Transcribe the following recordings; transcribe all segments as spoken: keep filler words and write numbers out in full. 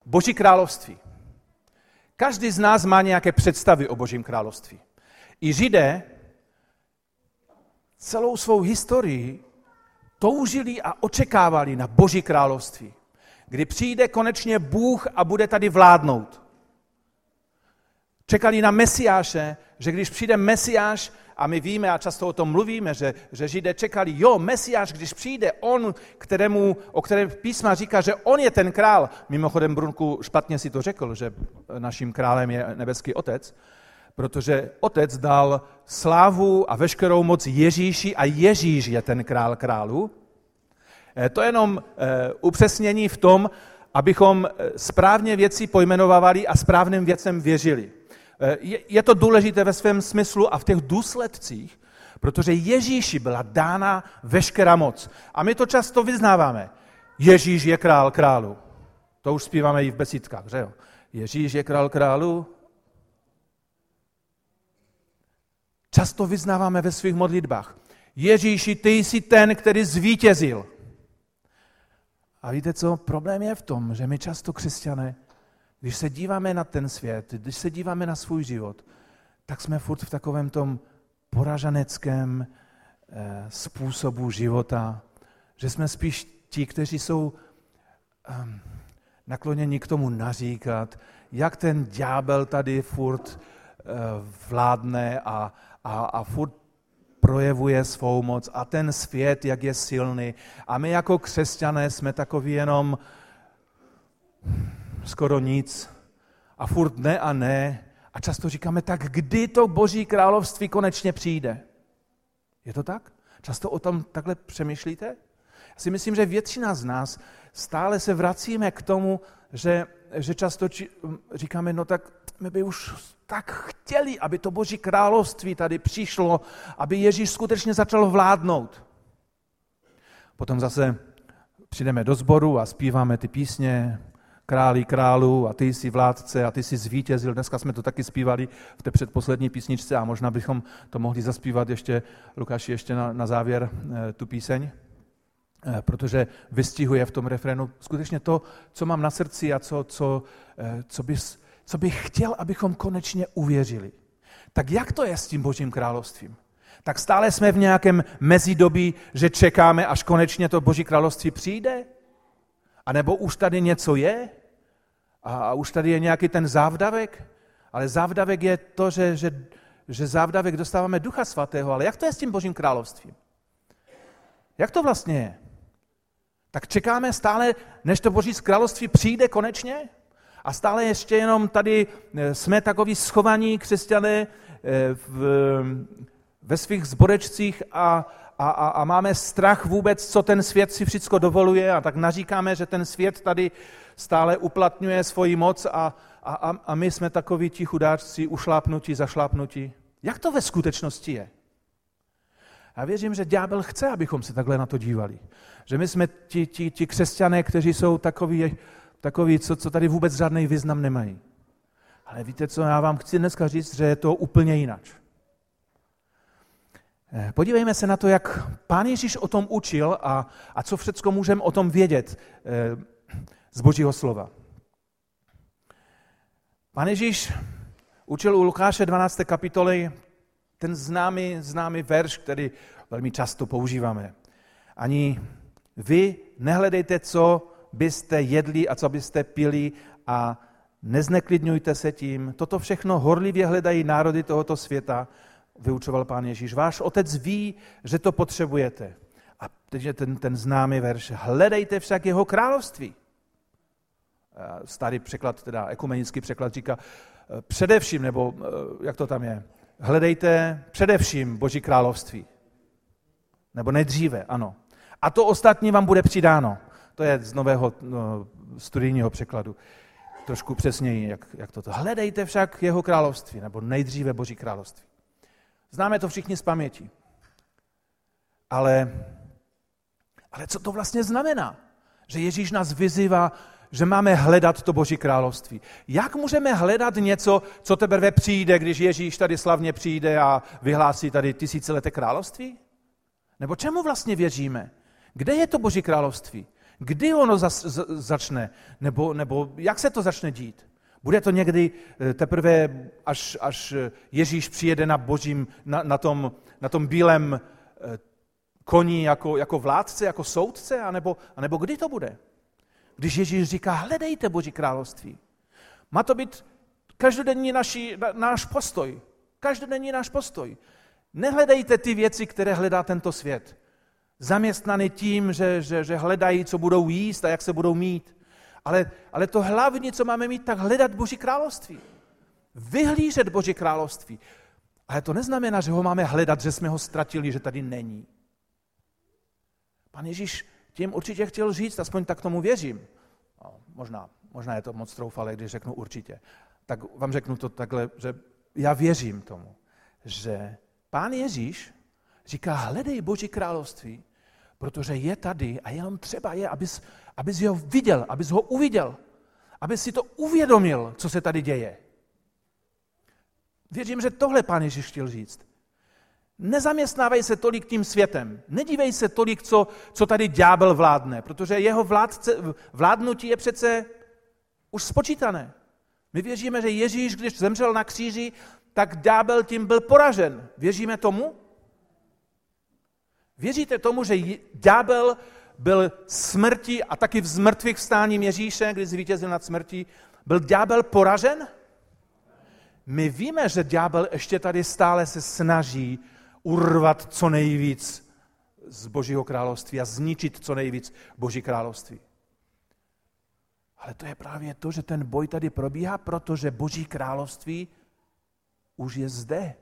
Boží království. Každý z nás má nějaké představy o Božím království. I Židé celou svou historii toužili a očekávali na Boží království, kdy přijde konečně Bůh a bude tady vládnout. Čekali na Mesiáše, že když přijde Mesiáš, a my víme a často o tom mluvíme, že, že Židé čekali, jo, Mesiáš, když přijde, on, kterému, o kterém písma říká, že on je ten král. Mimochodem, Brunku špatně si to řekl, že naším králem je nebeský Otec, protože Otec dal slávu a veškerou moc Ježíši a Ježíš je ten král králů. To je jenom upřesnění v tom, abychom správně věci pojmenovali a správným věcem věřili. Je to důležité ve svém smyslu a v těch důsledcích, protože Ježíši byla dána veškerá moc. A my to často vyznáváme. Ježíš je král králu. To už zpíváme i v besídkách, že jo? Ježíš je král králu. Často vyznáváme ve svých modlitbách. Ježíši, ty jsi ten, který zvítězil. A víte co? Problém je v tom, že my často křesťané, když se díváme na ten svět, když se díváme na svůj život, tak jsme furt v takovém tom poražaneckém eh, způsobu života, že jsme spíš ti, kteří jsou eh, nakloněni k tomu naříkat, jak ten ďábel tady furt eh, vládne a, a, a furt projevuje svou moc a ten svět, jak je silný. A my jako křesťané jsme takový jenom skoro nic a furt ne a ne. A často říkáme, tak kdy to Boží království konečně přijde? Je to tak? Často o tom takhle přemýšlíte? Já si myslím, že většina z nás stále se vracíme k tomu, že, že často či, říkáme, no tak my by už tak chtěli, aby to Boží království tady přišlo, aby Ježíš skutečně začal vládnout. Potom zase přijdeme do sboru a zpíváme ty písně, Králi králu a ty jsi vládce a ty jsi zvítězil. Dneska jsme to taky zpívali v té předposlední písničce a možná bychom to mohli zaspívat ještě, Lukáši, ještě na, na závěr e, tu píseň, e, protože vystihuje v tom refrénu skutečně to, co mám na srdci a co, co, e, co, bys, co bych chtěl, abychom konečně uvěřili. Tak jak to je s tím Božím královstvím? Tak stále jsme v nějakém mezidobí, že čekáme, až konečně to Boží království přijde? A nebo už tady něco je? A už tady je nějaký ten závdavek? Ale závdavek je to, že, že, že závdavek dostáváme Ducha Svatého. Ale jak to je s tím Božím královstvím? Jak to vlastně je? Tak čekáme stále, než to Boží království přijde konečně? A stále ještě jenom tady jsme takoví schovaní křesťané v, ve svých zborečcích a, a, a, a máme strach vůbec, co ten svět si všechno dovoluje a tak naříkáme, že ten svět tady stále uplatňuje svoji moc a, a, a my jsme takoví ti chudáčci ušlápnutí, zašlápnutí. Jak to ve skutečnosti je? Já věřím, že ďábel chce, abychom se takhle na to dívali. Že my jsme ti, ti, ti křesťané, kteří jsou takoví, takoví co, co tady vůbec žádný význam nemají. Ale víte co, já vám chci dneska říct, že je to úplně jinak. Podívejme se na to, jak Pán Ježíš o tom učil a, a co všecko můžeme o tom vědět z Božího slova. Pán Ježíš učil u Lukáše dvanácté kapitoly ten známý, známý verš, který velmi často používáme. Ani vy nehledejte, co byste jedli a co byste pili a nezneklidňujte se tím. Toto všechno horlivě hledají národy tohoto světa, vyučoval Pán Ježíš. Váš Otec ví, že to potřebujete. A teď je ten, ten známý verš. Hledejte však jeho království. Starý překlad, teda ekumenický překlad říká především, nebo jak to tam je, hledejte především Boží království. Nebo nejdříve, ano. A to ostatní vám bude přidáno. To je z nového no, studijního překladu. Trošku přesněji, jak, jak toto. Hledejte však jeho království, nebo nejdříve Boží království. Známe to všichni z paměti. Ale, ale co to vlastně znamená? Že Ježíš nás vyzývá, že máme hledat to Boží království. Jak můžeme hledat něco, co teprve přijde, když Ježíš tady slavně přijde a vyhlásí tady tisícileté království? Nebo čemu vlastně věříme? Kde je to Boží království? Kdy ono zas, z, začne? Nebo, nebo jak se to začne dít? Bude to někdy teprve, až, až Ježíš přijede na božím, na, na, tom, na tom bílém koni jako, jako vládce, jako soudce? A nebo, a nebo kdy to bude? Když Ježíš říká, hledejte Boží království. Má to být každodenní naši, náš postoj. Každodenní náš postoj. Nehledejte ty věci, které hledá tento svět. Zaměstnaný tím, že, že, že hledají, co budou jíst a jak se budou mít. Ale, ale to hlavní, co máme mít, tak hledat Boží království. Vyhlížet Boží království. Ale to neznamená, že ho máme hledat, že jsme ho ztratili, že tady není. Pan Ježíš tím určitě chtěl říct, aspoň tak tomu věřím. No, možná, možná je to moc troufalé, když řeknu určitě. Tak vám řeknu to takhle, že já věřím tomu, že Pán Ježíš říká, hledej Boží království, protože je tady a jenom třeba je, abys, abys ho viděl, abys ho uviděl, abys si to uvědomil, co se tady děje. Věřím, že tohle Pán Ježíš chtěl říct. Nezaměstnávej se tolik tím světem, nedívej se tolik, co, co tady ďábel vládne, protože jeho vládce, vládnutí je přece už spočítané. My věříme, že Ježíš, když zemřel na kříži, tak ďábel tím byl poražen. Věříme tomu? Věříte tomu, že ďábel byl smrtí a taky v zmrtvých vstáním Ježíše, když zvítězil nad smrtí, byl ďábel poražen? My víme, že ďábel ještě tady stále se snaží urvat co nejvíc z Božího království a zničit co nejvíc Boží království. Ale to je právě to, že ten boj tady probíhá, protože Boží království už je zde.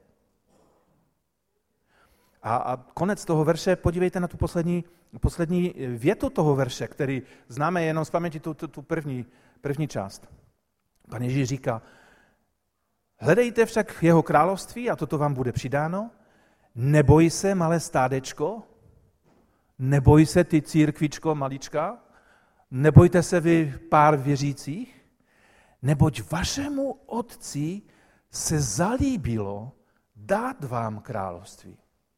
A, a konec toho verše, podívejte na tu poslední, poslední větu toho verše, který známe jenom z paměti tu, tu, tu první, první část. Pan Ježíš říká, hledejte však jeho království a toto vám bude přidáno. Neboj se, malé stádečko, neboj se ty církvičko malička, nebojte se vy pár věřících, neboť vašemu otci se zalíbilo dát vám království.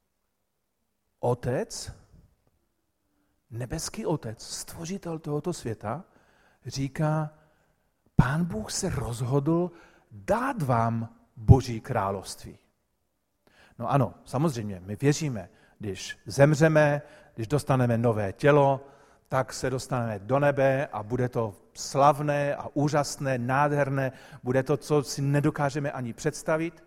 Otec, nebeský otec, stvořitel tohoto světa, říká, Pán Bůh se rozhodl dát vám Boží království. No ano, samozřejmě, my věříme, když zemřeme, když dostaneme nové tělo, tak se dostaneme do nebe a bude to slavné a úžasné, nádherné, bude to, co si nedokážeme ani představit.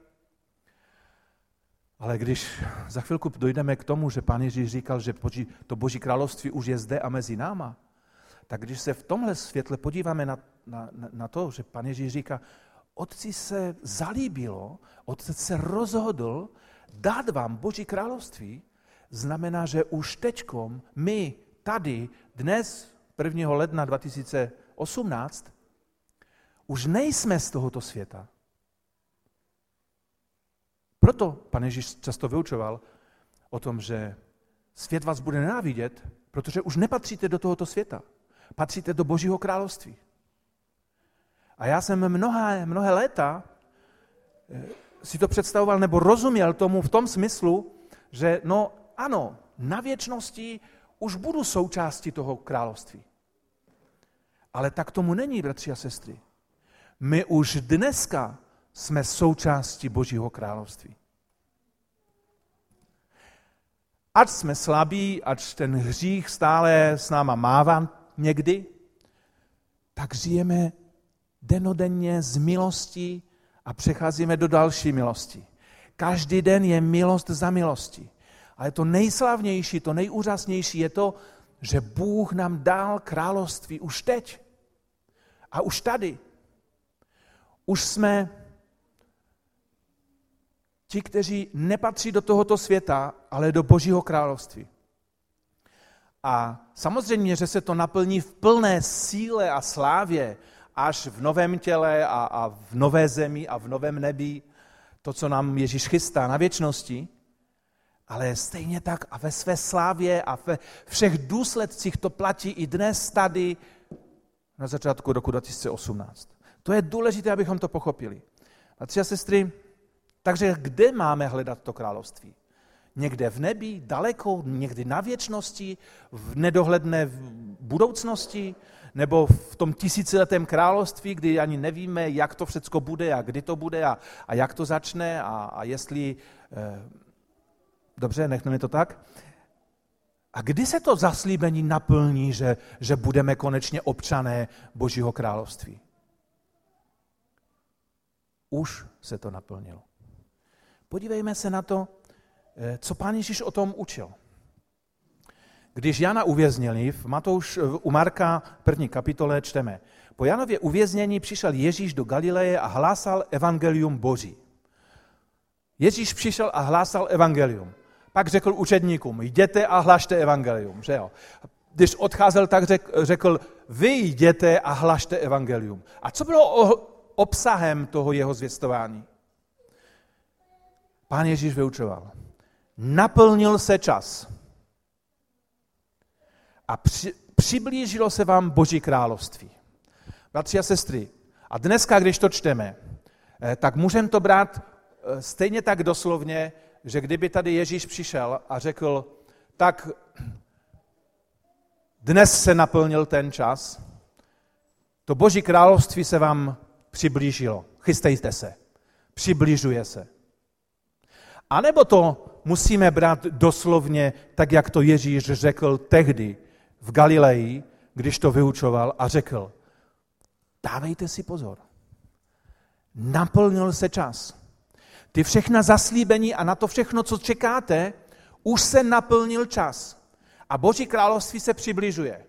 Ale když za chvilku dojdeme k tomu, že Pán Ježíš říkal, že to Boží království už je zde a mezi náma, tak když se v tomhle světle podíváme na, na, na to, že Pán Ježíš říká, Otci se zalíbilo, Otec se rozhodl dát vám Boží království, znamená, že už teďkom my tady dnes, prvního ledna dva tisíce osmnáct, už nejsme z tohoto světa. Proto Pan Ježíš často vyučoval o tom, že svět vás bude nenávidět, protože už nepatříte do tohoto světa. Patříte do Božího království. A já jsem mnohé, mnohé léta si to představoval nebo rozuměl tomu v tom smyslu, že no ano, na věčnosti už budu součástí toho království. Ale tak tomu není, bratři a sestry. My už dneska jsme součástí Božího království. Ať jsme slabí, ať ten hřích stále s náma mává někdy, tak žijeme denodenně z milosti a přecházíme do další milosti. Každý den je milost za milostí. Ale to nejslavnější, to nejúžasnější je to, že Bůh nám dal království už teď. A už tady. Už jsme ti, kteří nepatří do tohoto světa, ale do Božího království. A samozřejmě, že se to naplní v plné síle a slávě, až v novém těle a, a v nové zemi a v novém nebi, to, co nám Ježíš chystá na věčnosti, ale stejně tak a ve své slávě a ve všech důsledcích to platí i dnes tady na začátku roku dva tisíce osmnáct. To je důležité, abychom to pochopili. Bratři a sestry, takže kde máme hledat to království? někde v nebi, daleko, někdy na věčnosti, v nedohledné budoucnosti, nebo v tom tisíciletém království, kdy ani nevíme, jak to všecko bude a kdy to bude a, a jak to začne a, a jestli... Eh, dobře, nechneme to tak. A kdy se to zaslíbení naplní, že, že budeme konečně občané Božího království? Už se to naplnilo. Podívejme se na to, co Pán Ježíš o tom učil. Když Jana uvěznili, v Matouš, u Marka první kapitole čteme, po Janově uvěznění přišel Ježíš do Galileje a hlásal evangelium Boží. Ježíš přišel a hlásal evangelium. Pak řekl učedníkům, jděte a hlašte evangelium. Že jo? Když odcházel, tak řekl, řekl, vy jděte a hlašte evangelium. A co bylo obsahem toho jeho zvěstování? Pán Ježíš vyučoval. Naplnil se čas. A při, přiblížilo se vám Boží království. Bratři a sestry, a dneska, když to čteme, tak můžeme to brát stejně tak doslovně, že kdyby tady Ježíš přišel a řekl, tak dnes se naplnil ten čas, to Boží království se vám přiblížilo. Chystejte se. Přibližuje se. A nebo to musíme brát doslovně, tak jak to Ježíš řekl tehdy v Galileji, když to vyučoval a řekl, dávejte si pozor. Naplnil se čas. Ty všechna zaslíbení a na to všechno, co čekáte, už se naplnil čas. A Boží království se přibližuje.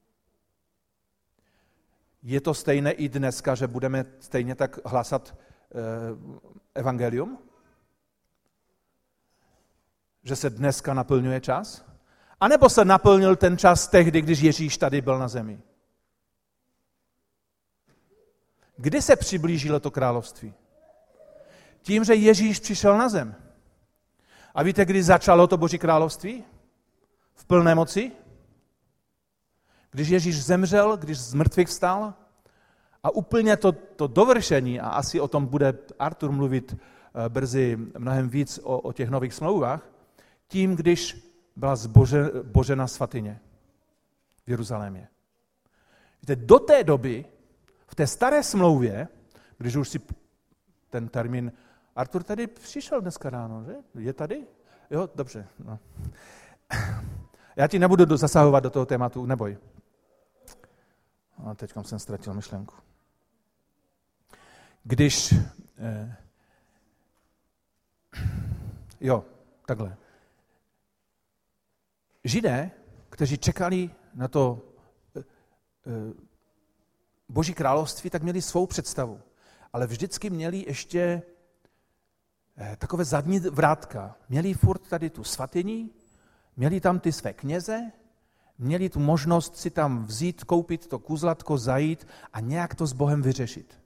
Je to stejné i dneska, že budeme stejně tak hlasat eh, evangelium? Že se dneska naplňuje čas? A nebo se naplnil ten čas tehdy, když Ježíš tady byl na zemi? Kdy se přiblížilo to království? Tím, že Ježíš přišel na zem. A víte, kdy začalo to Boží království? V plné moci? Když Ježíš zemřel, když z mrtvých vstal a úplně to, to dovršení, a asi o tom bude Artur mluvit brzy mnohem víc o, o těch nových smlouvách, tím, když byla zbože, božena svatyně v Jeruzalémě. Víte, do té doby, v té staré smlouvě, když už si ten termín, Artur tady přišel dneska ráno, že? Je tady? Jo, dobře. No. Já ti nebudu zasahovat do toho tématu, neboj. A teď jsem ztratil myšlenku. Když... Eh, jo, takhle. Židé, kteří čekali na to eh, eh, Boží království, tak měli svou představu. Ale vždycky měli ještě eh, takové zadní vrátka. Měli furt tady tu svatyni, měli tam ty své kněze, měli tu možnost si tam vzít, koupit to kuzlatko, zajít a nějak to s Bohem vyřešit.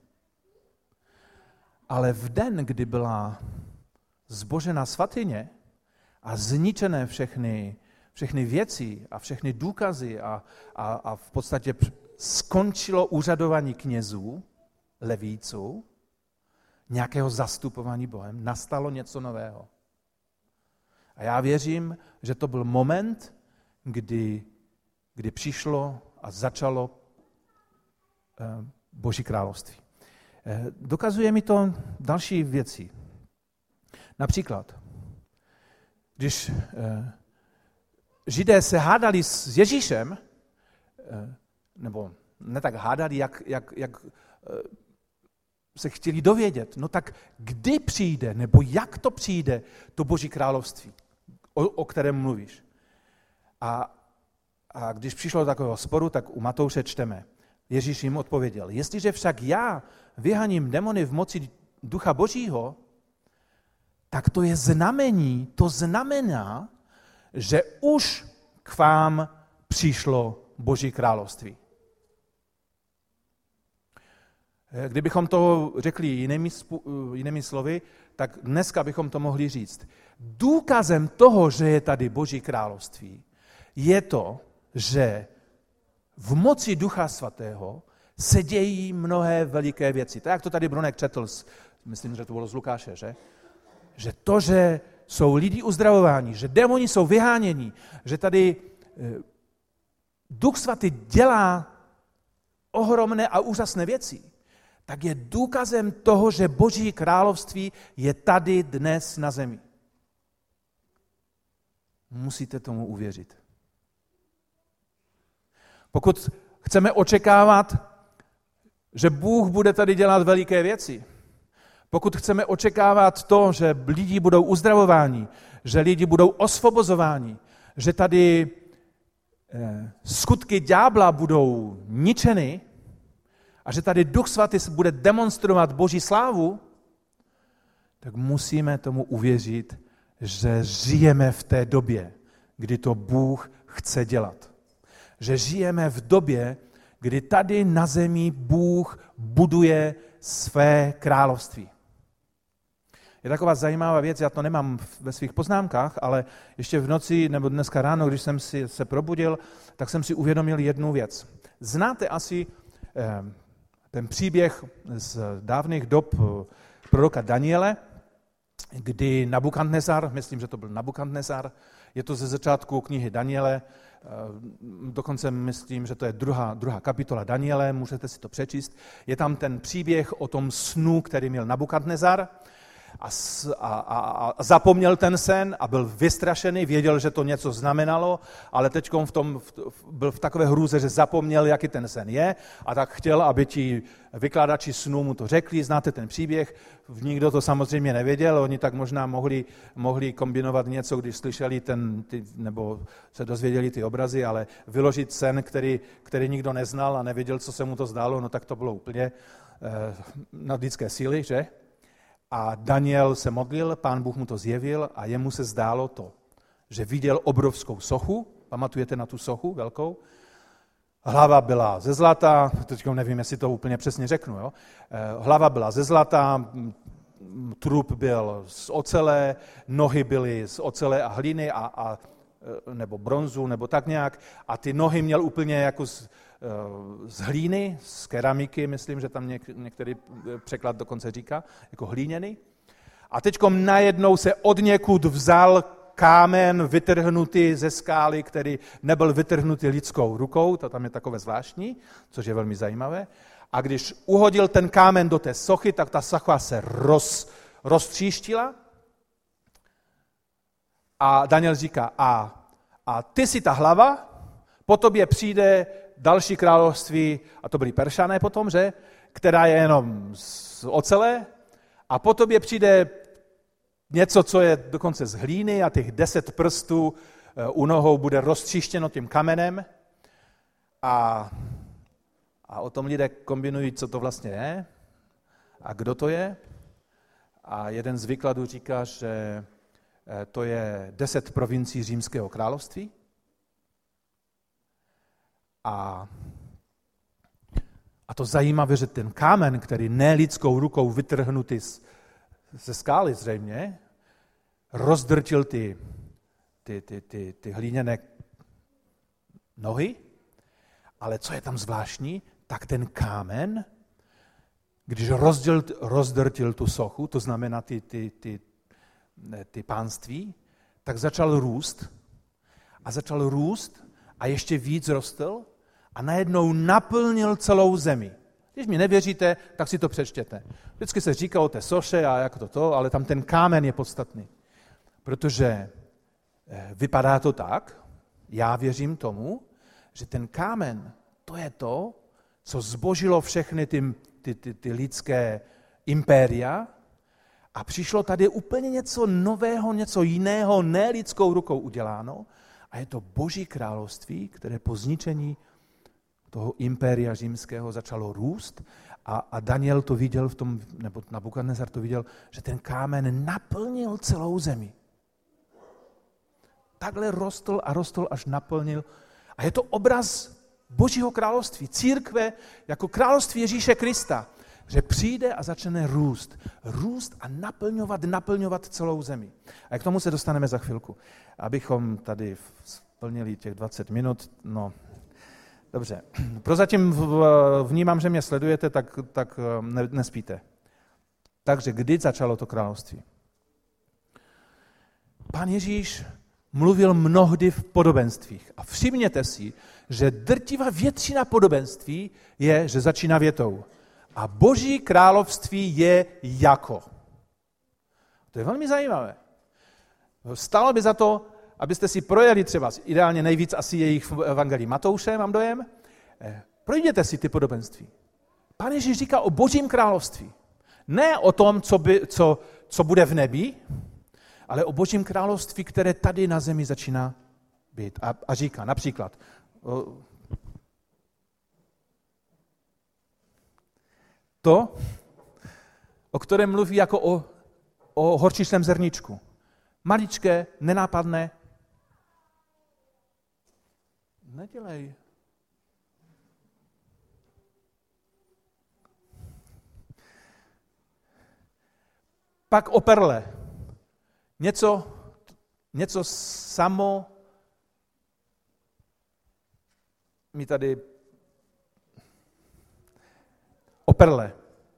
Ale v den, kdy byla zbožena svatyně a zničené všechny, všechny věci a všechny důkazy a, a, a v podstatě skončilo úřadování knězů, levíců, nějakého zastupování Bohem, nastalo něco nového. A já věřím, že to byl moment, kdy, kdy přišlo a začalo eh, Boží království. Eh, dokazuje mi to další věci. Například, když eh, Židé se hádali s Ježíšem, eh, nebo ne tak hádali, jak, jak, jak eh, se chtěli dovědět, no tak kdy přijde, nebo jak to přijde, to Boží království, o, o kterém mluvíš. A, a když přišlo do takového sporu, tak u Matouše čteme. Ježíš jim odpověděl, jestliže však já vyhaním demony v moci Ducha Božího, tak to je znamení, to znamená, že už k vám přišlo Boží království. Kdybychom to řekli jinými, jinými slovy, tak dneska bychom to mohli říct. Důkazem toho, že je tady Boží království, je to, že v moci Ducha Svatého se dějí mnohé veliké věci. Tak jak to tady Brunek četl, myslím, že to bylo z Lukáše, že? Že to, že jsou lidi uzdravováni, že démoni jsou vyháněni, že tady Duch Svatý dělá ohromné a úžasné věci, tak je důkazem toho, že Boží království je tady dnes na zemi. Musíte tomu uvěřit. Pokud chceme očekávat, že Bůh bude tady dělat veliké věci, pokud chceme očekávat to, že lidi budou uzdravováni, že lidi budou osvobozováni, že tady eh, skutky ďábla budou ničeny a že tady Duch Svatý bude demonstrovat Boží slávu, tak musíme tomu uvěřit, že žijeme v té době, kdy to Bůh chce dělat. Že žijeme v době, kdy tady na zemi Bůh buduje své království. Je taková zajímavá věc, já to nemám ve svých poznámkách, ale ještě v noci nebo dneska ráno, když jsem si se probudil, tak jsem si uvědomil jednu věc. Znáte asi eh, ten příběh z dávných dob proroka Daniele, kdy Nabukadnezar, myslím, že to byl Nabukadnezar, je to ze začátku knihy Daniele, dokonce myslím, že to je druhá, druhá kapitola Daniele, můžete si to přečíst. Je tam ten příběh o tom snu, který měl Nabukadnezar a, a, a, a zapomněl ten sen a byl vystrašený, věděl, že to něco znamenalo, ale teď v tom, v, byl v takové hrůze, že zapomněl, jaký ten sen je a tak chtěl, aby ti vykládači snů mu to řekli. Znáte ten příběh, nikdo to samozřejmě nevěděl, oni tak možná mohli, mohli kombinovat něco, když slyšeli ten, ty, nebo se dozvěděli ty obrazy, ale vyložit sen, který, který nikdo neznal a nevěděl, co se mu to zdálo, no tak to bylo úplně eh, nadlidské síly, že? A Daniel se modlil, Pán Bůh mu to zjevil a jemu se zdálo to, že viděl obrovskou sochu, pamatujete na tu sochu velkou? Hlava byla ze zlata, teď nevím, jestli to úplně přesně řeknu, jo? Hlava byla ze zlata, trup byl z ocele, nohy byly z ocele a hliny, a, a, nebo bronzu, nebo tak nějak, a ty nohy měl úplně jako z, z hlíny, z keramiky, myslím, že tam něk, některý překlad dokonce říká, jako hlíněný. A teďkom najednou se odněkud vzal kámen vytrhnutý ze skály, který nebyl vytrhnutý lidskou rukou, to tam je takové zvláštní, což je velmi zajímavé. A když uhodil ten kámen do té sochy, tak ta socha se roz, roztříštila. A Daniel říká, a, a ty jsi ta hlava, po tobě přijde další království, a to byly Peršané potom, že? Která je jenom z ocele, a po tobě přijde něco, co je dokonce z hlíny a těch deset prstů u nohou bude roztříštěno tím kamenem. A, a o tom lidé kombinují, co to vlastně je a kdo to je. A jeden z výkladů říká, že to je deset provincií Římského království. A, a to zajímavé, že ten kámen, který ne lidskou rukou vytrhnutý z, ze skály zřejmě, rozdrtil ty, ty, ty, ty, ty hlíněné nohy, ale co je tam zvláštní, tak ten kámen, když rozděl, rozdrtil tu sochu, to znamená ty, ty, ty, ty pánství, tak začal růst a začal růst a ještě víc rostl a najednou naplnil celou zemi. Když mi nevěříte, tak si to přečtěte. Vždycky se říká o té soše a jak to to, ale tam ten kámen je podstatný. Protože vypadá to tak, já věřím tomu, že ten kámen, to je to, co zbožilo všechny ty, ty, ty, ty lidské impéria a přišlo tady úplně něco nového, něco jiného, ne lidskou rukou uděláno a je to Boží království, které po zničení toho impéria římského začalo růst a, a Daniel to viděl v tom, nebo Nabukadnezar to viděl, že ten kámen naplnil celou zemi. Takhle rostl a rostl, až naplnil. A je to obraz Božího království, církve jako království Ježíše Krista, že přijde a začne růst. Růst a naplňovat, naplňovat celou zemi. A k tomu se dostaneme za chvilku. Abychom tady splnili těch dvacet minut, no... Dobře, prozatím vnímám, že mě sledujete, tak, tak nespíte. Takže kdy začalo to království? Pán Ježíš mluvil mnohdy v podobenstvích. A všimněte si, že drtivá většina podobenství je, že začíná větou. A Boží království je jako. To je velmi zajímavé. Stalo by za to, abyste si projeli třeba, ideálně nejvíc asi jejich v evangelii Matouše, mám dojem, projděte si ty podobenství. Pán Ježíš říká o Božím království. Ne o tom, co, by, co, co bude v nebi, ale o Božím království, které tady na zemi začíná být. A, a říká například, to, o kterém mluví jako o, o horčičném zrničku. Maličké, nenápadné. Nedělej. Pak o perle. Něco, něco samo mi tady o perle.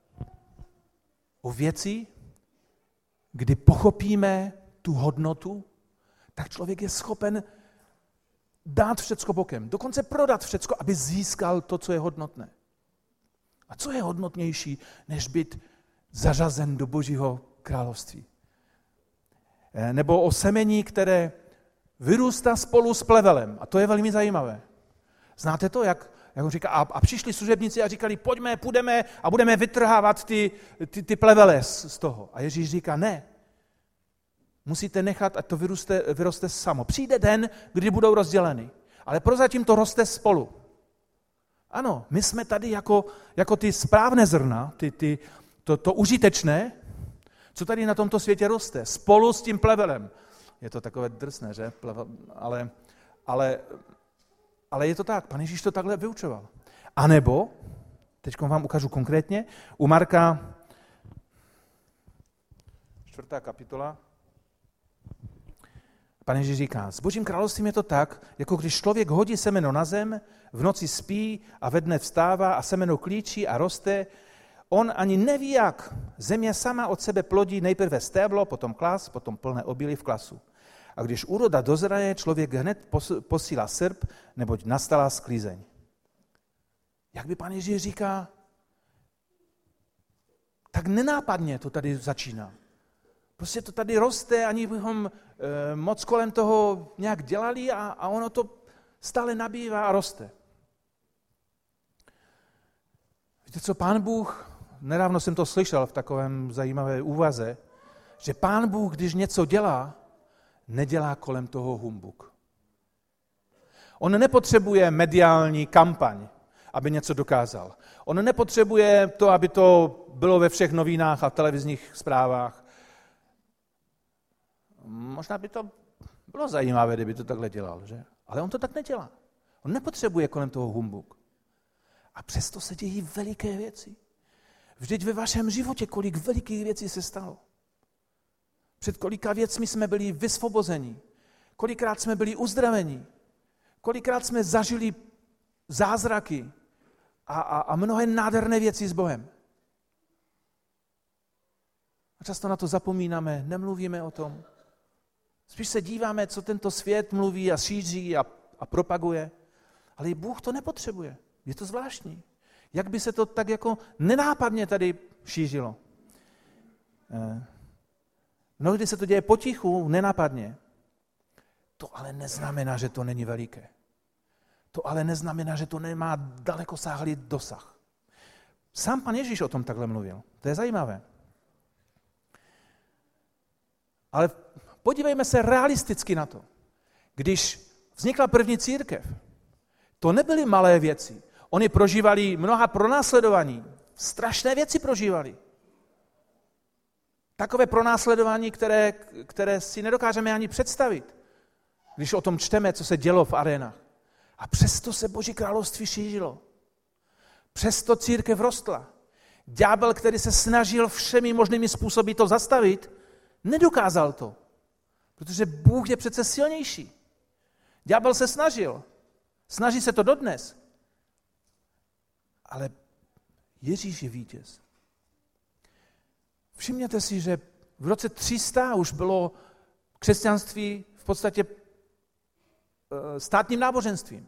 O věci, kdy pochopíme tu hodnotu, tak člověk je schopen dát všecko bokem, dokonce prodat všecko, aby získal to, co je hodnotné. A co je hodnotnější, než být zařazen do Božího království? Nebo o semení, které vyrůstá spolu s plevelem. A to je velmi zajímavé. Znáte to, jak, jak on říká, a, a přišli služebníci a říkali, pojďme, půjdeme a budeme vytrhávat ty, ty, ty plevele z, z toho. A Ježíš říká, ne. Musíte nechat, ať to vyroste, vyroste samo. Přijde den, kdy budou rozděleny. Ale prozatím to roste spolu. Ano, my jsme tady jako, jako ty správné zrna, ty, ty, to, to užitečné, co tady na tomto světě roste, spolu s tím plevelem. Je to takové drsné, že? Plevel, ale, ale, ale je to tak, Pan Ježíš to takhle vyučoval. A nebo, teď vám ukážu konkrétně, u Marka, čtvrtá kapitola, Pan Ježíš říká, s Božím královstvím je to tak, jako když člověk hodí semeno na zem, v noci spí a ve dne vstává a semeno klíčí a roste. On ani neví jak. Země sama od sebe plodí nejprve stéblo, potom klas, potom plné obilí v klasu. A když úroda dozraje, člověk hned posílá srp, neboť nastala sklízeň. Jak by Pan Ježíš říká, tak nenápadně to tady začíná. Prostě to tady roste, ani bychom e, moc kolem toho nějak dělali a, a ono to stále nabývá a roste. Víte co, Pán Bůh, nedávno jsem to slyšel v takovém zajímavé úvaze, že Pán Bůh, když něco dělá, nedělá kolem toho humbuk. On nepotřebuje mediální kampaň, aby něco dokázal. On nepotřebuje to, aby to bylo ve všech novinách a televizních zprávách. Možná by to bylo zajímavé, kdyby to takhle dělal, že? Ale on to tak nedělá. On nepotřebuje kolem toho humbuk. A přesto se dějí veliké věci. Vždyť ve vašem životě kolik velikých věcí se stalo. Před kolika věcmi jsme byli vysvobozeni. Kolikrát jsme byli uzdraveni. Kolikrát jsme zažili zázraky a, a, a mnohé nádherné věci s Bohem. A často na to zapomínáme, nemluvíme o tom. Spíš se díváme, co tento svět mluví a šíří a, a propaguje. Ale i Bůh to nepotřebuje. Je to zvláštní. Jak by se to tak jako nenápadně tady šířilo. Eh, mnohdy se to děje potichu, nenápadně. To ale neznamená, že to není veliké. To ale neznamená, že to nemá dalekosáhlý dosah. Sám Pan Ježíš o tom takhle mluvil. To je zajímavé. Ale podívejme se realisticky na to. Když vznikla první církev, to nebyly malé věci. Oni prožívali mnoha pronásledování. Strašné věci prožívali. Takové pronásledování, které, které si nedokážeme ani představit, když o tom čteme, co se dělo v arénách. A přesto se Boží království šířilo. Přesto církev rostla. Ďábel, který se snažil všemi možnými způsoby to zastavit, nedokázal to. Protože Bůh je přece silnější. Ďábel se snažil. Snaží se to dodnes. Ale Ježíš je vítěz. Všimněte si, že v roce tři sta už bylo křesťanství v podstatě státním náboženstvím.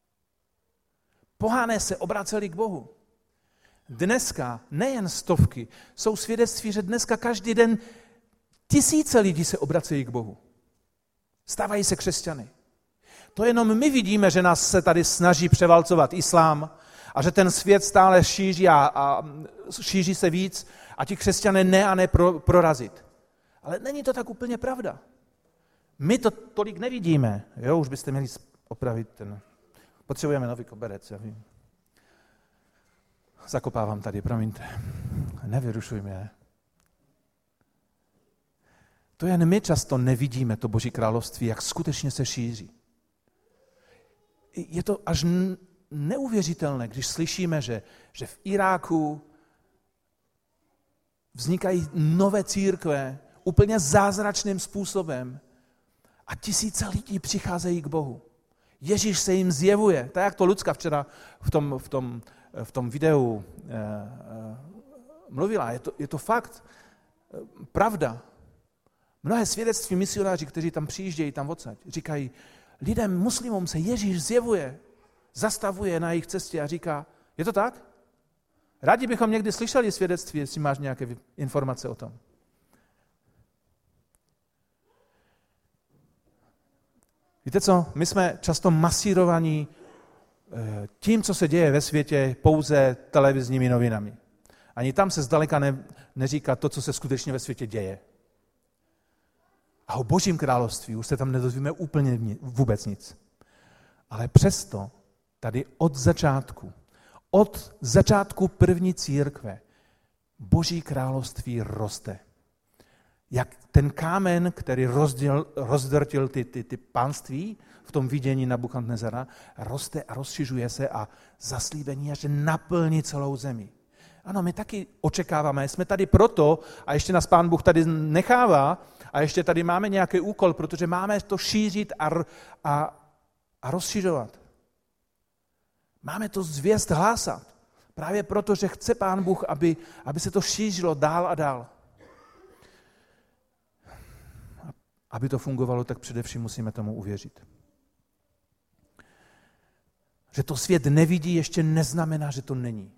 Pohané se obraceli k Bohu. Dneska nejen stovky, jsou svědectví, že dneska každý den tisíce lidí se obracejí k Bohu. Stávají se křesťany. To jenom my vidíme, že nás se tady snaží převalcovat islám a že ten svět stále šíří a, a šíří se víc a ti křesťané ne a ne pro, prorazit. Ale není to tak úplně pravda. My to tolik nevidíme. Jo, už byste měli opravit ten... Potřebujeme nový koberec, já vím. Zakopávám tady, promiňte. Nevyrušuj mě. To jen my často nevidíme to Boží království, jak skutečně se šíří. Je to až neuvěřitelné, když slyšíme, že, že v Iráku vznikají nové církve úplně zázračným způsobem a tisíce lidí přicházejí k Bohu. Ježíš se jim zjevuje. Tak jak to Lucka včera v tom, v tom, v tom videu eh, eh, mluvila. Je to, je to fakt pravda. Mnohé svědectví misionáři, kteří tam přijíždějí, tam odsaď, říkají, lidem, muslimům se Ježíš zjevuje, zastavuje na jejich cestě a říká, je to tak? Rádi bychom někdy slyšeli svědectví, jestli máš nějaké informace o tom. Víte co, my jsme často masírovaní tím, co se děje ve světě, pouze televizními novinami. Ani tam se zdaleka ne, neříká to, co se skutečně ve světě děje. A o Božím království už se tam nedozvíme úplně vůbec nic. Ale přesto tady od začátku, od začátku první církve, Boží království roste. Jak ten kámen, který rozděl, rozdrtil ty, ty, ty pánství v tom vidění Nabukadnezara, roste a rozšiřuje se a zaslíbení je, že naplní celou zemi. Ano, my taky očekáváme, jsme tady proto a ještě nás Pán Bůh tady nechává a ještě tady máme nějaký úkol, protože máme to šířit a, a, a rozšiřovat. Máme to zvěst hlásat. Právě proto, že chce Pán Bůh, aby, aby se to šířilo dál a dál. Aby to fungovalo, tak především musíme tomu uvěřit. Že to svět nevidí, ještě neznamená, že to není.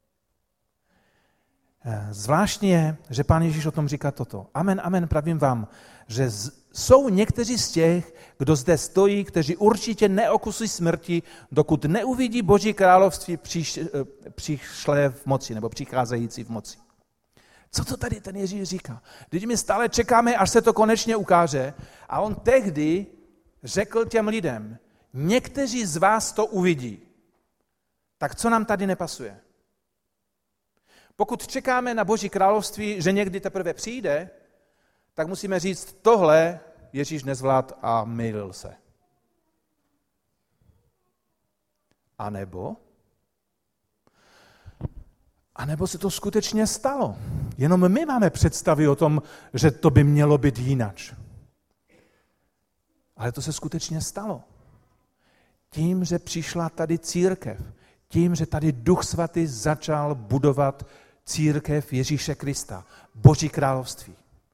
Zvláštně je, že Pán Ježíš o tom říká toto. Amen, amen, pravím vám, že z, jsou někteří z těch, kdo zde stojí, kteří určitě neokusí smrti, dokud neuvidí Boží království příš, přišlé v moci, nebo přicházející v moci. Co to tady ten Ježíš říká? Když my stále čekáme, až se to konečně ukáže, a on tehdy řekl těm lidem, někteří z vás to uvidí. Tak co nám tady nepasuje? Pokud čekáme na Boží království, že někdy teprve přijde, tak musíme říct, tohle Ježíš nezvlád a mýlil se. A nebo? A nebo se to skutečně stalo. Jenom my máme představy o tom, že to by mělo být jinač. Ale to se skutečně stalo. Tím, že přišla tady církev, tím, že tady Duch Svatý začal budovat církev Ježíše Krista, Boží království.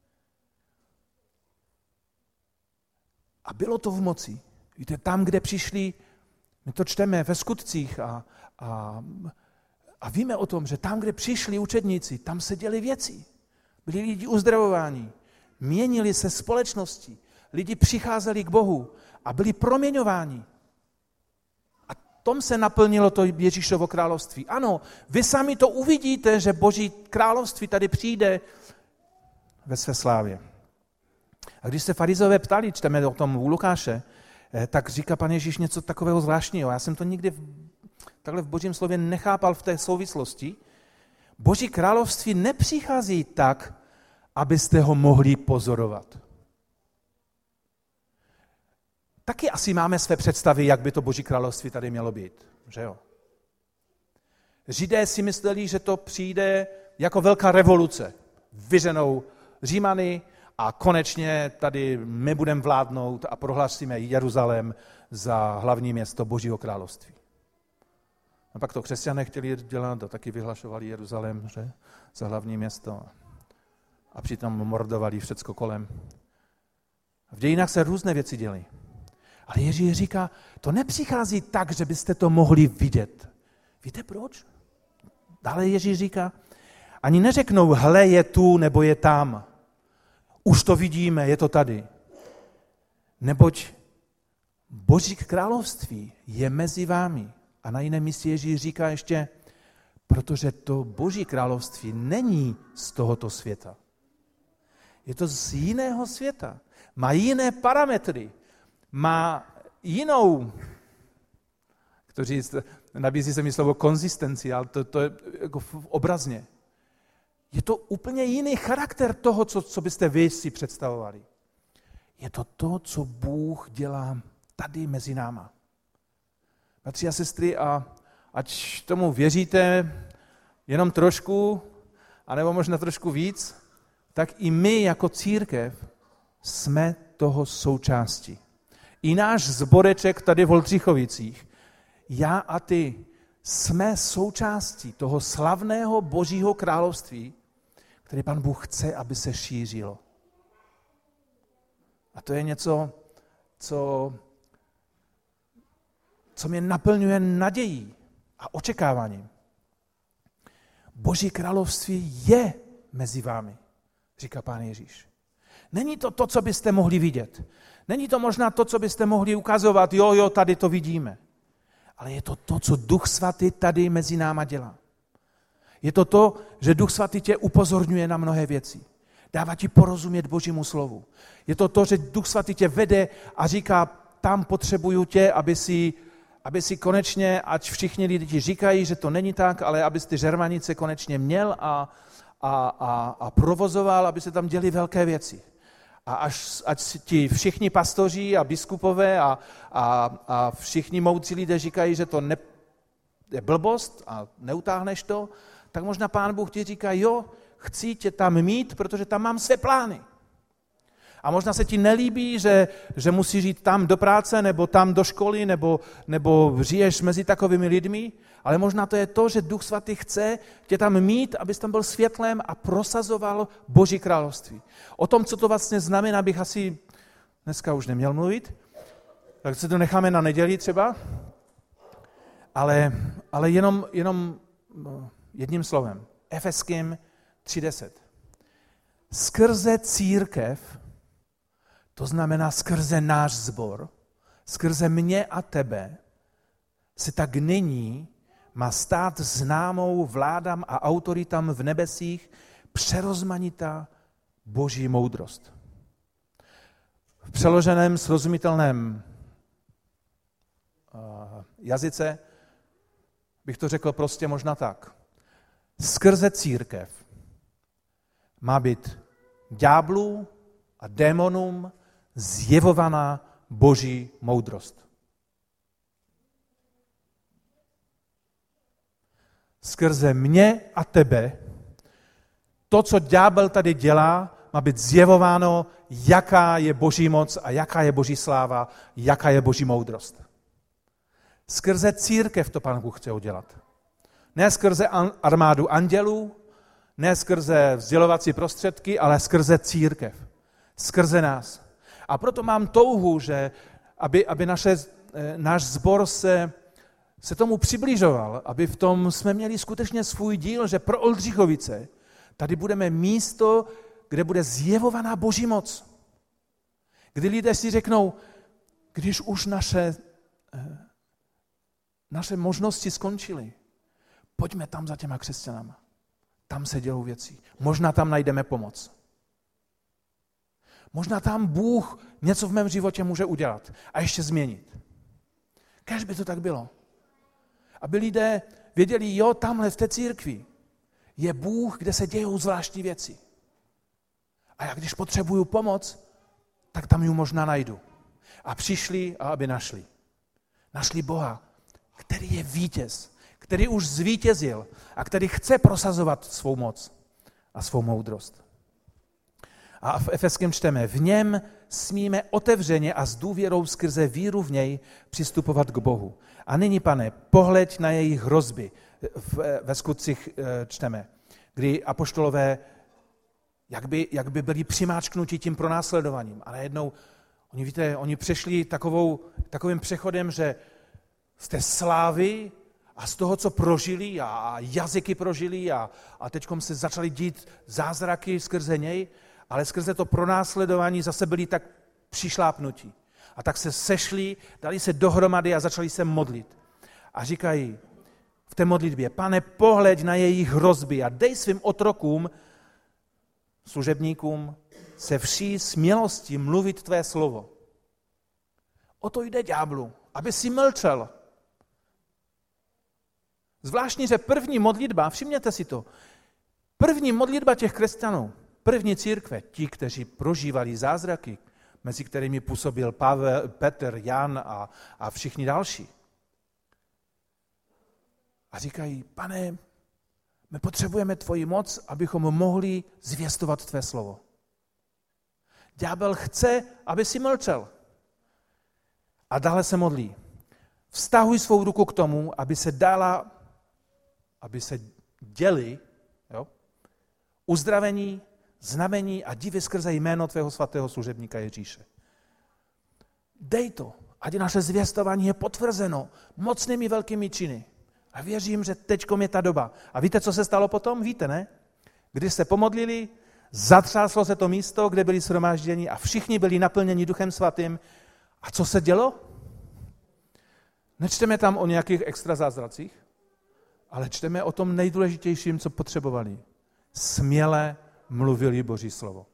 A bylo to v moci. Víte, tam, kde přišli, my to čteme ve skutcích a, a, a víme o tom, že tam, kde přišli učedníci, tam se děly věci. Byli lidi uzdravováni, měnili se společnosti, lidi přicházeli k Bohu a byli proměňováni. A tom se naplnilo to Ježíšovo království. Ano, vy sami to uvidíte, že Boží království tady přijde ve své slávě. A když se farizové ptali, čteme o tom u Lukáše, tak říká Pan Ježíš něco takového zvláštního. Já jsem to nikdy v, takhle v Božím slově nechápal v té souvislosti. Boží království nepřichází tak, abyste ho mohli pozorovat. Taky asi máme své představy, jak by to Boží království tady mělo být, že jo? Židé si mysleli, že to přijde jako velká revoluce. Vyženou Římany a konečně tady my budeme vládnout a prohlásíme Jeruzalém za hlavní město Božího království. A pak to křesťané chtěli dělat a taky vyhlašovali Jeruzalém, že? Za hlavní město. A přitom mordovali všecko kolem. V dějinách se různé věci děly. Ale Ježíš říká, to nepřichází tak, že byste to mohli vidět. Víte proč? Dále Ježíš říká, ani neřeknou, hle, je tu nebo je tam. Už to vidíme, je to tady. Neboť Boží království je mezi vámi. A na jiném místě Ježíš říká ještě, protože to Boží království není z tohoto světa. Je to z jiného světa. Má jiné parametry. Má jinou, kteří nabízí se mi slovo konzistenci, ale to, to je jako obrazně. Je to úplně jiný charakter toho, co, co byste vy si představovali. Je to to, co Bůh dělá tady mezi náma. Bratři a sestry, a ať tomu věříte jenom trošku, anebo možná trošku víc, tak i my jako církev jsme toho součástí. I náš zboreček tady v Oldřichovicích, já a ty, jsme součástí toho slavného Božího království, které Pan Bůh chce, aby se šířilo. A to je něco, co, co mě naplňuje nadějí a očekáváním. Boží království je mezi vámi, říká Pán Ježíš. Není to to, co byste mohli vidět. Není to možná to, co byste mohli ukazovat, jo, jo, tady to vidíme. Ale je to to, co Duch Svatý tady mezi náma dělá. Je to to, že Duch Svatý tě upozorňuje na mnohé věci. Dává ti porozumět Božímu slovu. Je to to, že Duch Svatý tě vede a říká, tam potřebuju tě, aby si, aby si konečně, ať všichni lidi ti říkají, že to není tak, ale abys ty žermanice konečně měl a, a, a, a provozoval, aby se tam děly velké věci. A až, ať ti všichni pastoři a biskupové a, a, a všichni moudří lidé říkají, že to ne, je blbost a neutáhneš to, tak možná Pán Bůh ti říká, jo, chci tě tam mít, protože tam mám své plány. A možná se ti nelíbí, že, že musíš jít tam do práce, nebo tam do školy, nebo, nebo žiješ mezi takovými lidmi, ale možná to je to, že Duch Svatý chce tě tam mít, abys tam byl světlem a prosazoval Boží království. O tom, co to vlastně znamená, bych asi dneska už neměl mluvit, tak se to necháme na neděli třeba, ale, ale jenom, jenom jedním slovem. Efeským tři deset. Skrze církev, to znamená skrze náš sbor, skrze mě a tebe, se tak nyní má stát známou vládám a autoritám v nebesích přerozmanitá Boží moudrost. V přeloženém srozumitelném jazyce bych to řekl prostě možná tak. Skrze církev má být ďáblu a démonům zjevovaná Boží moudrost. Skrze mě a tebe to, co ďábel tady dělá, má být zjevováno, jaká je Boží moc a jaká je Boží sláva, jaká je Boží moudrost. Skrze církev to Pán Bůh chce udělat. Ne skrze armádu andělů, ne skrze vzdělovací prostředky, ale skrze církev. Skrze nás. A proto mám touhu, že aby, aby naše, náš sbor se, se tomu přibližoval, aby v tom jsme měli skutečně svůj díl, že pro Oldřichovice tady budeme místo, kde bude zjevovaná Boží moc. Kdy lidé si řeknou, když už naše, naše možnosti skončily, pojďme tam za těma křesťanama. Tam se dělou věci. Možná tam najdeme pomoc. Možná tam Bůh něco v mém životě může udělat a ještě změnit. Kéž by to tak bylo. Aby lidé věděli, jo, tamhle v té církvi je Bůh, kde se dějou zvláštní věci. A já když potřebuju pomoc, tak tam ji možná najdu. A přišli a aby našli. Našli Boha, který je vítěz, který už zvítězil a který chce prosazovat svou moc a svou moudrost. A v Efeském čteme, v něm smíme otevřeně a s důvěrou skrze víru v něj přistupovat k Bohu. A nyní, Pane, pohleď na jejich hrozby. Ve Skutcích čteme, kdy apoštolové jak by, jak by byli přimáčknuti tím pronásledovaním. A najednou Oni, víte, oni přešli takovou, takovým přechodem, že z té slávy a z toho, co prožili a jazyky prožili a, a teďkom se začali dít zázraky skrze něj, ale skrze to pronásledování zase byli tak přišlápnutí. A tak se sešli, dali se dohromady a začali se modlit. A říkají v té modlitbě, Pane, pohleď na jejich hrozby a dej svým otrokům, služebníkům, se vší smělostí mluvit tvé slovo. O to jde ďáblu, aby si mlčel. Zvláštní, že první modlitba, všimněte si to, první modlitba těch křesťanů, první církve, ti, kteří prožívali zázraky, mezi kterými působil Pavel, Petr, Jan a, a všichni další. A říkají, Pane, my potřebujeme tvoji moc, abychom mohli zvěstovat tvé slovo. Ďábel chce, aby si mlčel. A dále se modlí. Vztahuj svou ruku k tomu, aby se dala, aby se děli, jo, uzdravení, znamení a divy skrze jméno tvého svatého služebníka Ježíše. Dej to, ať naše zvěstování je potvrzeno mocnými velkými činy. A věřím, že teďkom je ta doba. A víte, co se stalo potom? Víte, ne? Když se pomodlili, zatřáslo se to místo, kde byli shromážděni a všichni byli naplněni Duchem Svatým. A co se dělo? Nečteme tam o nějakých extra zázracích, ale čteme o tom nejdůležitějším, co potřebovali. Směle mluvili Boží slovo.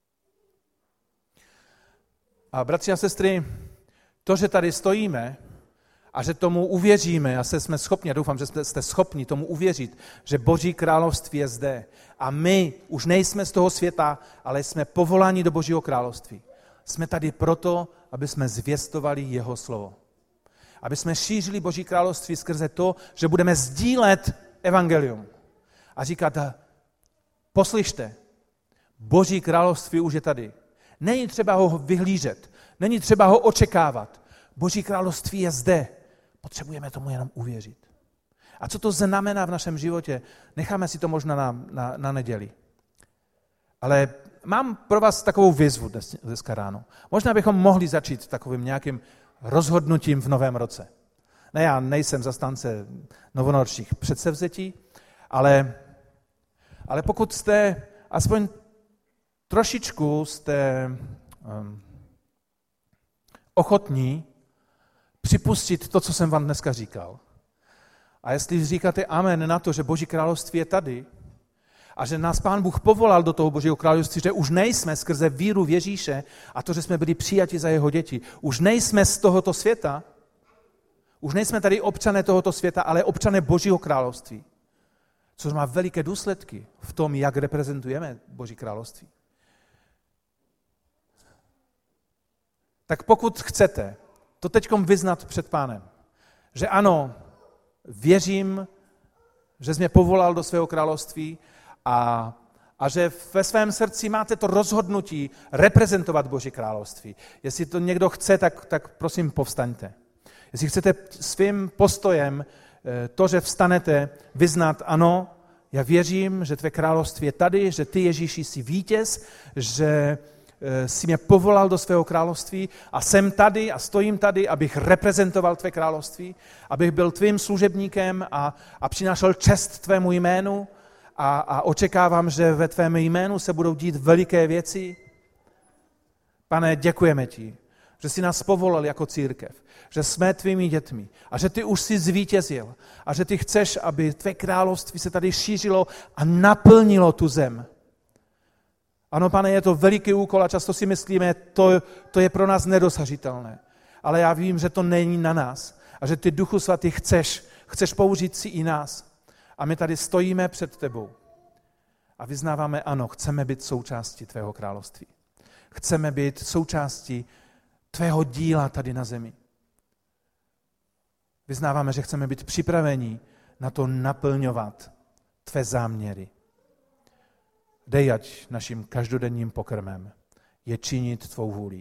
A bratři a sestry, to, že tady stojíme a že tomu uvěříme, a se jsme schopni, a doufám, že jste schopni tomu uvěřit, že Boží království je zde a my už nejsme z toho světa, ale jsme povoláni do Božího království. Jsme tady proto, aby jsme zvěstovali jeho slovo. Aby jsme šířili Boží království skrze to, že budeme sdílet evangelium. A říkat, poslyšte, Boží království už je tady. Není třeba ho vyhlížet, není třeba ho očekávat. Boží království je zde. Potřebujeme tomu jenom uvěřit. A co to znamená v našem životě? Necháme si to možná na, na, na neděli. Ale mám pro vás takovou výzvu dnes, dneska ráno. Možná bychom mohli začít takovým nějakým rozhodnutím v novém roce. Ne, já nejsem zastánce novonočních předsevzetí, ale, ale pokud jste aspoň trošičku jste um, ochotní připustit to, co jsem vám dneska říkal. A jestli říkáte amen na to, že Boží království je tady a že nás Pán Bůh povolal do toho Božího království, že už nejsme skrze víru v Ježíše a to, že jsme byli přijati za jeho děti, už nejsme z tohoto světa, už nejsme tady občané tohoto světa, ale občané Božího království. Což má veliké důsledky v tom, jak reprezentujeme Boží království. Tak pokud chcete to teďkom vyznat před Pánem, že ano, věřím, že jsi mě povolal do svého království a, a že ve svém srdci máte to rozhodnutí reprezentovat Boží království. Jestli to někdo chce, tak, tak prosím povstaňte. Jestli chcete svým postojem to, že vstanete, vyznat, ano, já věřím, že tvé království je tady, že ty, Ježíši, jsi vítěz, že jsi mě povolal do svého království a jsem tady a stojím tady, abych reprezentoval tvé království, abych byl tvým služebníkem a, a přinášel čest tvému jménu a, a očekávám, že ve tvém jménu se budou dít veliké věci. Pane, děkujeme ti, že jsi nás povolal jako církev, že jsme tvými dětmi a že ty už jsi zvítězil a že ty chceš, aby tvé království se tady šířilo a naplnilo tu zem. Ano, Pane, je to veliký úkol a často si myslíme, to, to je pro nás nedosažitelné. Ale já vím, že to není na nás a že ty, Duchu Svatý, chceš, chceš použít si i nás. A my tady stojíme před tebou a vyznáváme, ano, chceme být součástí tvého království. Chceme být součástí tvého díla tady na zemi. Vyznáváme, že chceme být připraveni na to naplňovat tvé záměry. Dej, ať naším každodenním pokrmem je činit tvou vůli.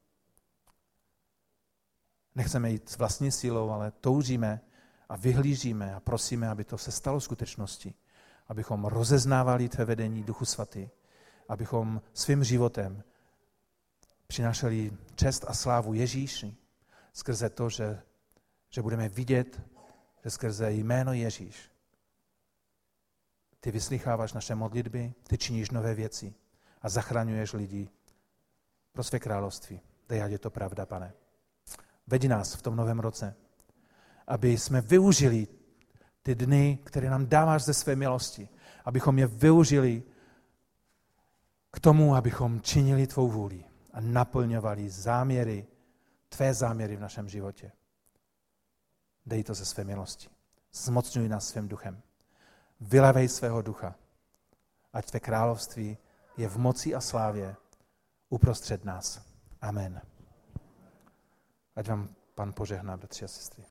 Nechceme jít s vlastní silou, ale toužíme a vyhlížíme a prosíme, aby to se stalo skutečností. Abychom rozeznávali tvé vedení, Duchu Svatý. Abychom svým životem přinášeli čest a slávu Ježíši skrze to, že, že budeme vidět, že skrze jméno Ježíš ty vyslycháváš naše modlitby, ty činíš nové věci a zachraňuješ lidi pro své království. Dej, ať je to pravda, Pane. Veď nás v tom novém roce, aby jsme využili ty dny, které nám dáváš ze své milosti, abychom je využili k tomu, abychom činili tvou vůli a naplňovali záměry, tvé záměry v našem životě. Dej to ze své milosti. Zmocňuj nás svým duchem. Vylevej svého ducha, ať tvé království je v moci a slávě uprostřed nás. Amen. Ať vám Pan požehná, bratři a sestry.